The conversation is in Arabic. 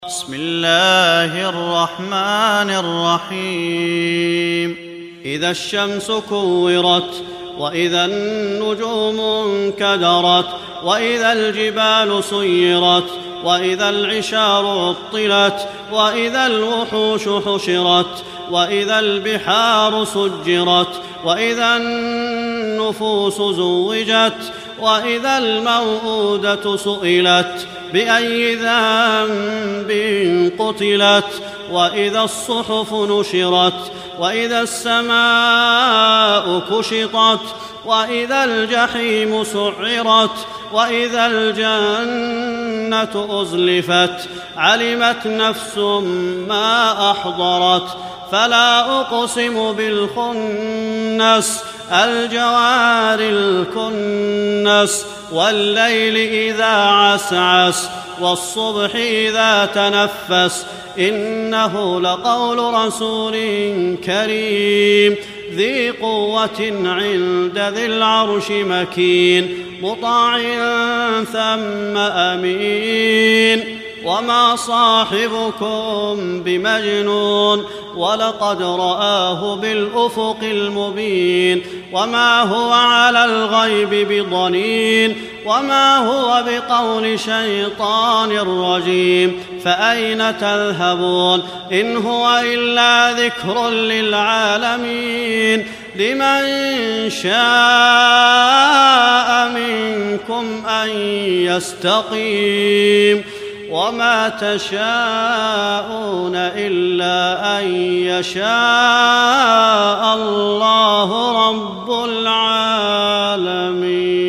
بسم الله الرحمن الرحيم إذا الشمس كورت وإذا النجوم انكدرت وإذا الجبال سيرت وإذا العشار عطلت وإذا الوحوش حشرت وإذا البحار سجرت وإذا النفوس زوجت وإذا الموءودة سئلت بأي ذنب قتلت وإذا الصحف نشرت وإذا السماء كشطت وإذا الجحيم سعرت وإذا الجنة أزلفت علمت نفس ما أحضرت فلا أقسم بالخنس الجوار الكنس والليل إذا عسعس والصبح إذا تنفس إنه لقول رسول كريم ذي قوة عند ذي العرش مكين مطاع ثم أمين وما صاحبكم بمجنون ولقد رآه بالأفق المبين وما هو على الغيب بضنين وما هو بقول شيطان رجيم فأين تذهبون إن هو إلا ذكر للعالمين لمن شاء منكم أن يستقيم وما تشاءون إلا أن يشاء الله رب العالمين.